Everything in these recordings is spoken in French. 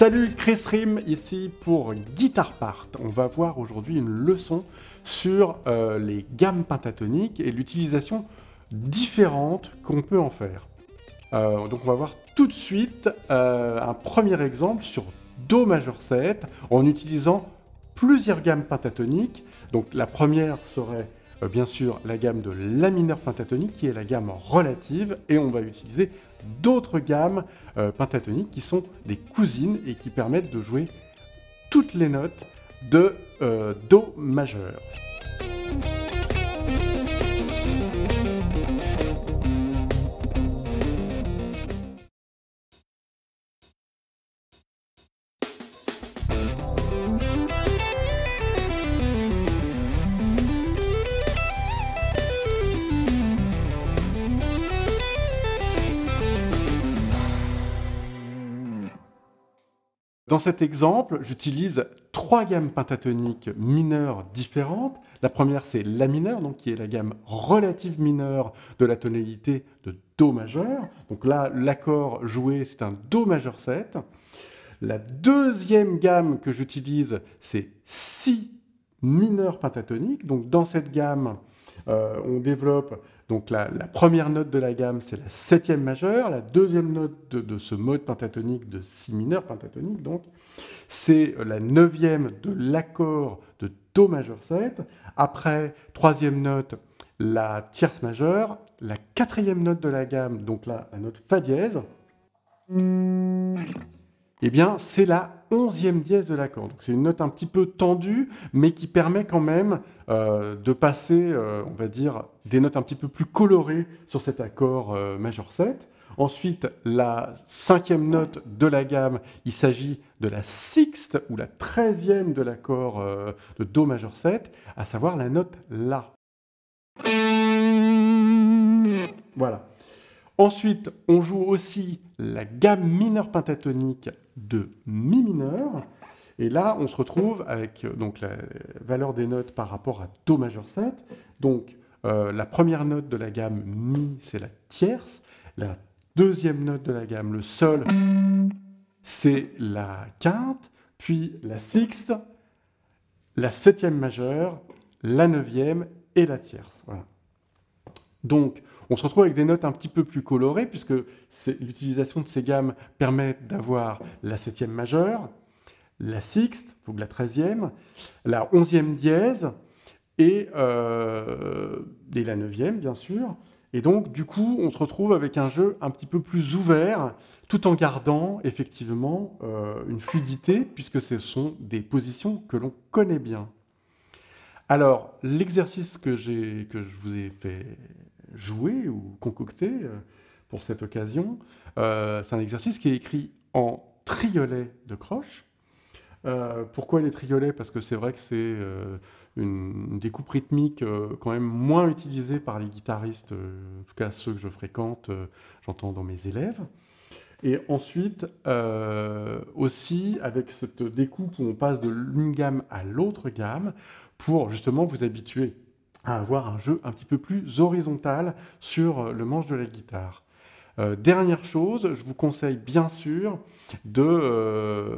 Salut, Chris Rim ici pour Guitar Part. On va voir aujourd'hui une leçon sur les gammes pentatoniques et l'utilisation différente qu'on peut en faire. Donc on va voir tout de suite un premier exemple sur Do majeur 7 en utilisant plusieurs gammes pentatoniques. Donc la première serait bien sûr la gamme de La mineur pentatonique qui est la gamme relative et on va utiliser d'autres gammes pentatoniques qui sont des cousines et qui permettent de jouer toutes les notes de Do majeur. Dans cet exemple, j'utilise trois gammes pentatoniques mineures différentes. La première, c'est La mineur, donc, qui est la gamme relative mineure de la tonalité de Do majeur. Donc là, l'accord joué, c'est un Do majeur 7. La deuxième gamme que j'utilise, c'est Si mineur pentatonique. Donc dans cette gamme, on développe donc la première note de la gamme, c'est la septième majeure. La deuxième note de ce mode pentatonique de Si mineur pentatonique, donc, c'est la neuvième de l'accord de Do majeur 7. Après, troisième note, la tierce majeure. La quatrième note de la gamme, donc là, la note Fa dièse. Eh bien, c'est la 11e dièse de l'accord. Donc, c'est une note un petit peu tendue, mais qui permet quand même de passer, on va dire, des notes un petit peu plus colorées sur cet accord majeur 7. Ensuite, la 5e note de la gamme, il s'agit de la sixte ou la 13e de l'accord de Do majeur 7, à savoir la note La. Voilà. Ensuite, on joue aussi la gamme mineure pentatonique de Mi mineur. Et là, on se retrouve avec donc, la valeur des notes par rapport à Do majeur 7. Donc, la première note de la gamme Mi, c'est la tierce. La deuxième note de la gamme, le Sol, c'est la quinte. Puis la sixte, la septième majeure, la neuvième et la tierce. Voilà. Donc, on se retrouve avec des notes un petit peu plus colorées, puisque l'utilisation de ces gammes permet d'avoir la septième majeure, la sixte, donc la 13e, la 11e dièse, et la 9e, bien sûr. Et donc, du coup, on se retrouve avec un jeu un petit peu plus ouvert, tout en gardant, effectivement, une fluidité, puisque ce sont des positions que l'on connaît bien. Alors, l'exercice que je vous ai fait jouer ou concocter pour cette occasion, c'est un exercice qui est écrit en triolet de croche. Pourquoi les triolets? Parce que c'est vrai que c'est une découpe rythmique quand même moins utilisée par les guitaristes, en tout cas ceux que je fréquente, j'entends dans mes élèves. Et ensuite, aussi avec cette découpe où on passe de l'une gamme à l'autre gamme, pour justement vous habituer à avoir un jeu un petit peu plus horizontal sur le manche de la guitare. Dernière chose, je vous conseille bien sûr de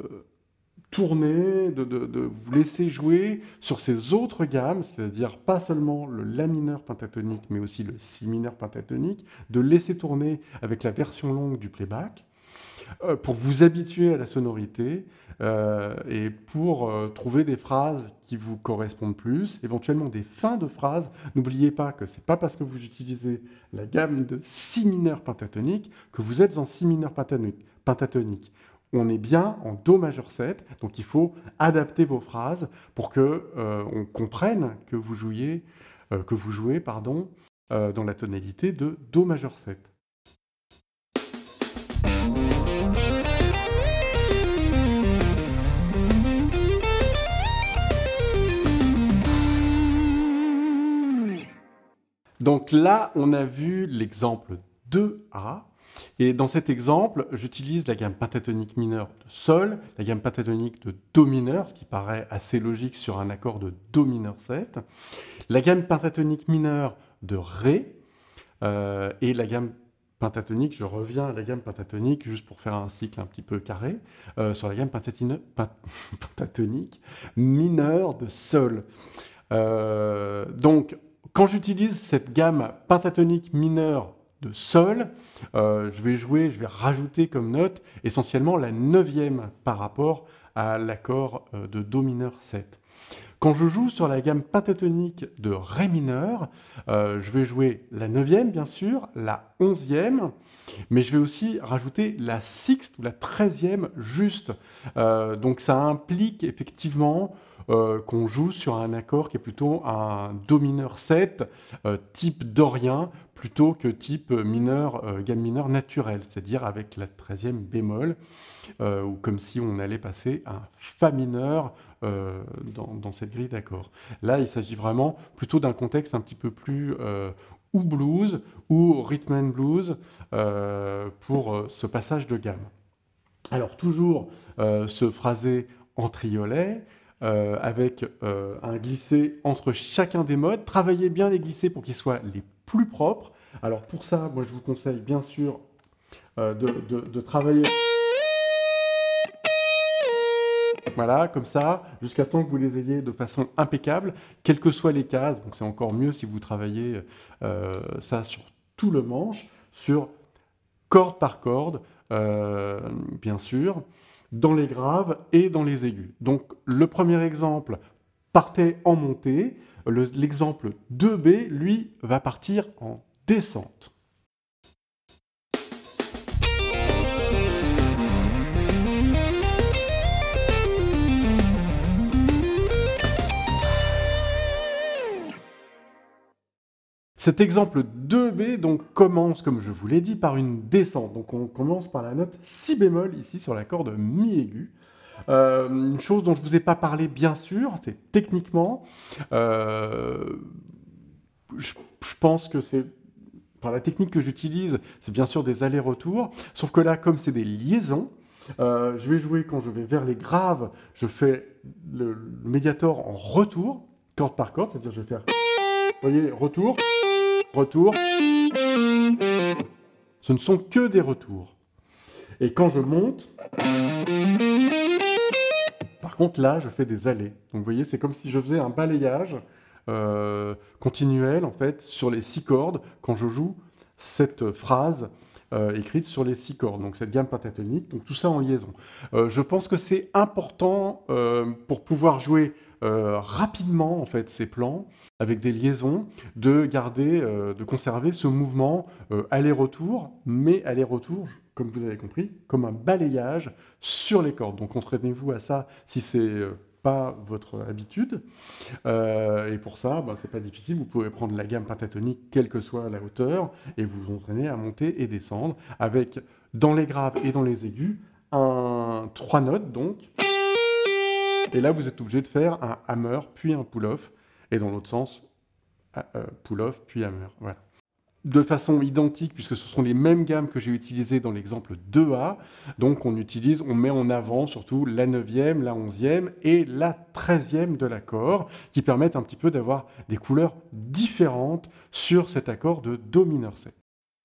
tourner, de vous laisser jouer sur ces autres gammes, c'est-à-dire pas seulement le La mineur pentatonique, mais aussi le Si mineur pentatonique, de laisser tourner avec la version longue du playback, pour vous habituer à la sonorité et pour trouver des phrases qui vous correspondent plus, éventuellement des fins de phrases. N'oubliez pas que c'est pas parce que vous utilisez la gamme de Si mineur pentatonique que vous êtes en Si mineur pentatonique. On est bien en Do majeur 7, donc il faut adapter vos phrases pour que on comprenne que vous jouez dans la tonalité de Do majeur 7. Donc là, on a vu l'exemple 2A. Et dans cet exemple, j'utilise la gamme pentatonique mineure de Sol, la gamme pentatonique de Do mineur, ce qui paraît assez logique sur un accord de Do mineur 7, la gamme pentatonique mineure de Ré et la gamme pentatonique, je reviens à la gamme pentatonique juste pour faire un cycle un petit peu carré, sur la gamme pentatonique mineure de Sol. Donc, quand j'utilise cette gamme pentatonique mineure de Sol, je vais rajouter comme note essentiellement la 9e par rapport à l'accord de Do mineur 7. Quand je joue sur la gamme pentatonique de Ré mineur, je vais jouer la 9e bien sûr, la 11e, mais je vais aussi rajouter la sixte ou la 13e juste. Donc ça implique effectivement qu'on joue sur un accord qui est plutôt un Do mineur 7, type dorien, plutôt que type gamme mineure naturelle, c'est-à-dire avec la 13e bémol, ou comme si on allait passer un Fa mineur dans cette grille d'accords. Là, il s'agit vraiment plutôt d'un contexte un petit peu plus ou blues ou rhythm and blues pour ce passage de gamme. Alors toujours ce phrasé en triolet, avec un glissé entre chacun des modes. Travaillez bien les glissés pour qu'ils soient les plus propres. Alors pour ça, moi je vous conseille bien sûr de travailler... Voilà, comme ça, jusqu'à temps que vous les ayez de façon impeccable, quelles que soient les cases. Donc c'est encore mieux si vous travaillez ça sur tout le manche, sur corde par corde, bien sûr, dans les graves et dans les aigus. Donc le premier exemple partait en montée, l'exemple 2B, lui, va partir en descente. Cet exemple 2B donc, commence, comme je vous l'ai dit, par une descente. Donc on commence par la note Si bémol, ici, sur la corde Mi aigu. Une chose dont je ne vous ai pas parlé, bien sûr, c'est techniquement, je pense que c'est... Enfin, la technique que j'utilise, c'est bien sûr des allers-retours, sauf que là, comme c'est des liaisons, je vais jouer, quand je vais vers les graves, je fais le médiator en retour, corde par corde, c'est-à-dire je vais faire, vous voyez, retour, retour. Ce ne sont que des retours. Et quand je monte, par contre là, je fais des allées. Donc vous voyez, c'est comme si je faisais un balayage continuel, en fait, sur les 6 cordes, quand je joue cette phrase écrite sur les 6 cordes, donc cette gamme pentatonique, donc tout ça en liaison. Je pense que c'est important pour pouvoir jouer rapidement en fait ces plans avec des liaisons, de garder, de conserver ce mouvement aller-retour, mais aller-retour, comme vous avez compris, comme un balayage sur les cordes. Donc entraînez-vous à ça si c'est pas votre habitude. Et pour ça, c'est pas difficile, vous pouvez prendre la gamme pentatonique, quelle que soit la hauteur, et vous entraîner à monter et descendre, avec, dans les graves et dans les aigus, 3 notes, donc. Et là, vous êtes obligé de faire un hammer, puis un pull-off, et dans l'autre sens, pull-off, puis hammer. Voilà. De façon identique, puisque ce sont les mêmes gammes que j'ai utilisées dans l'exemple 2A. Donc on met en avant surtout la 9e, la 11e et la 13e de l'accord, qui permettent un petit peu d'avoir des couleurs différentes sur cet accord de Do mineur 7.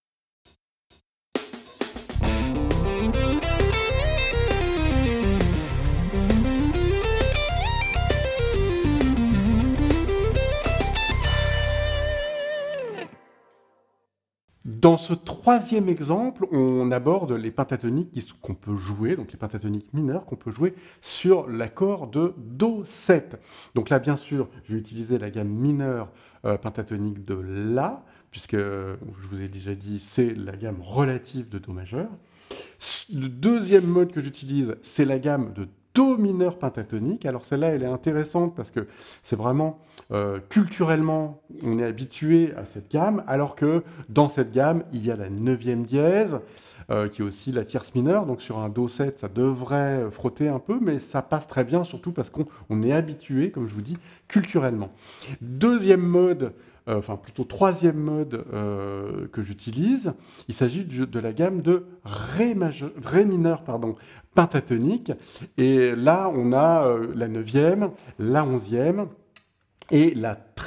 Dans ce troisième exemple, on aborde les pentatoniques qu'on peut jouer, donc les pentatoniques mineures qu'on peut jouer sur l'accord de Do 7. Donc là, bien sûr, je vais utiliser la gamme mineure pentatonique de La, puisque, je vous ai déjà dit, c'est la gamme relative de Do majeur. Le deuxième mode que j'utilise, c'est la gamme de Do mineur pentatonique. Alors celle-là, elle est intéressante parce que c'est vraiment culturellement, on est habitué à cette gamme, alors que dans cette gamme, il y a la 9e dièse, qui est aussi la tierce mineure. Donc sur un Do 7, ça devrait frotter un peu, mais ça passe très bien, surtout parce qu'on est habitué, comme je vous dis, culturellement. Deuxième mode, enfin plutôt troisième mode que j'utilise, il s'agit de la gamme de Ré mineur pentatonique. Et là, on a la 9e, la 11e et la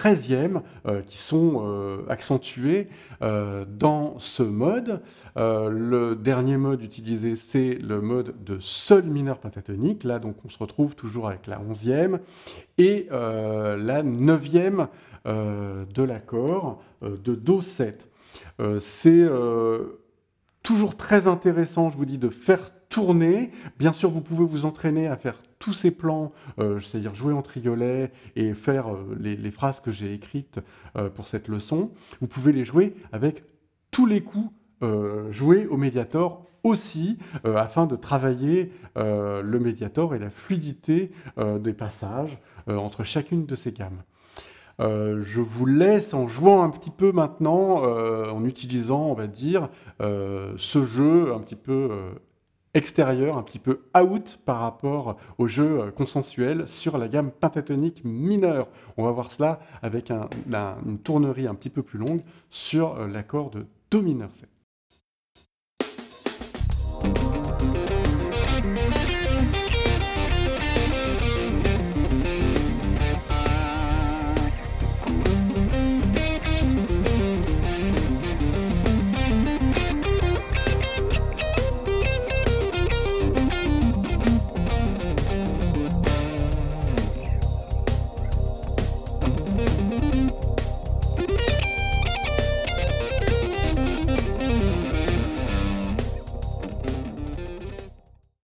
13e qui sont accentués dans ce mode. Le dernier mode utilisé, c'est le mode de sol mineur pentatonique. Là, donc, on se retrouve toujours avec la 11e et la 9e de l'accord de Do 7. C'est toujours très intéressant, je vous dis, de faire tourner. Bien sûr, vous pouvez vous entraîner à faire tous ces plans, c'est-à-dire jouer en triolet et faire les phrases que j'ai écrites pour cette leçon. Vous pouvez les jouer avec tous les coups joués au médiator aussi, afin de travailler le médiator et la fluidité des passages entre chacune de ces gammes. Je vous laisse en jouant un petit peu maintenant, en utilisant, on va dire, ce jeu un petit peu extérieur, un petit peu out par rapport au jeu consensuel sur la gamme pentatonique mineure. On va voir cela avec une tournerie un petit peu plus longue sur l'accord de Do mineur 7.